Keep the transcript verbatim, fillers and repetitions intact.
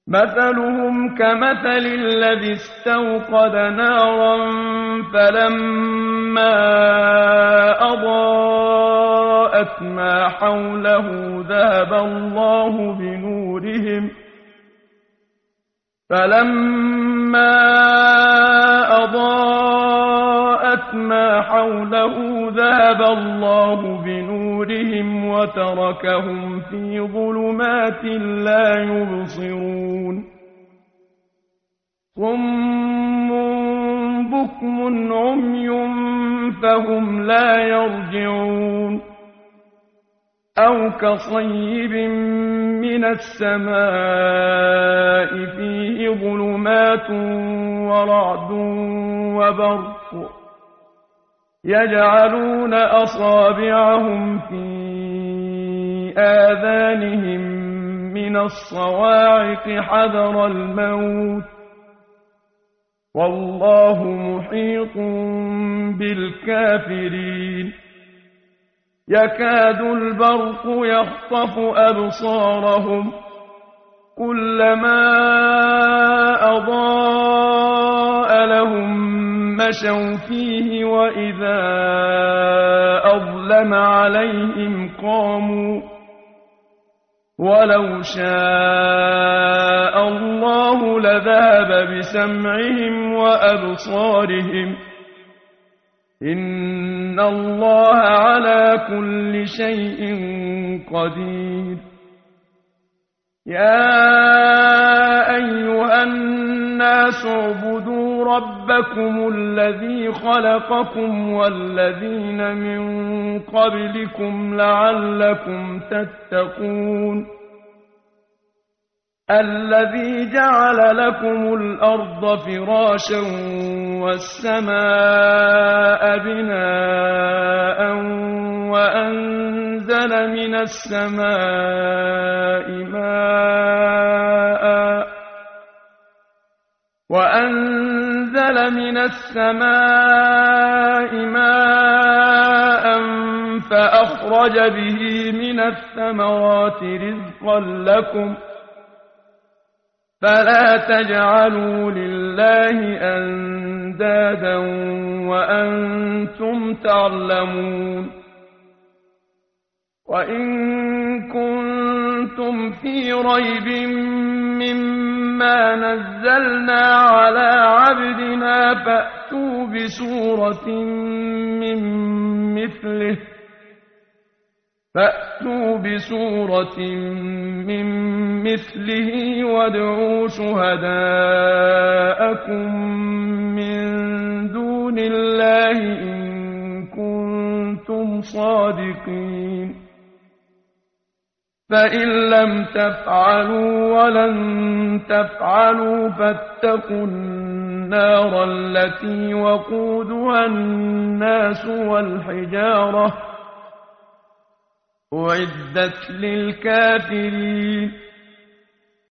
مثلهم كمثل الذي استوقد نارا فلما أضاءت ما حوله ذهب الله بنورهم فلما أضاءت ما حوله ذهب الله بنورهم وتركهم في ظلمات لا يبصرون صم بكم عمي فهم لا يرجعون أو كصيب من السماء فيه ظلمات ورعد وبرق يجعلون أصابعهم في آذانهم من الصواعق حذر الموت والله محيط بالكافرين يكاد البرق يخطف أبصارهم كلما أضاء لهم مشوا فيه وإذا أظلم عليهم قاموا ولو شاء الله لذهب بسمعهم وأبصارهم إن الله على كل شيء قدير يا أيها الناس اعبدوا ربكم الذي خلقكم والذين من قبلكم لعلكم تتقون الذي جعل لكم الأرض فراشا والسماء بناء وأنزل من السماء ماء وأنزل من السماء ماء فأخرج به من الثمرات رزقا لكم فلا تجعلوا لله أندادا وأنتم تعلمون وإن كنتم في ريب مما نزلنا على عبدنا فأتوا بسورة من مثله فأتوا بسورة من مثله وادعوا شهداءكم من دون الله إن كنتم صادقين فإن لم تفعلوا ولن تفعلوا فاتقوا النار التي وقودها الناس والحجارة أعدت للكافرين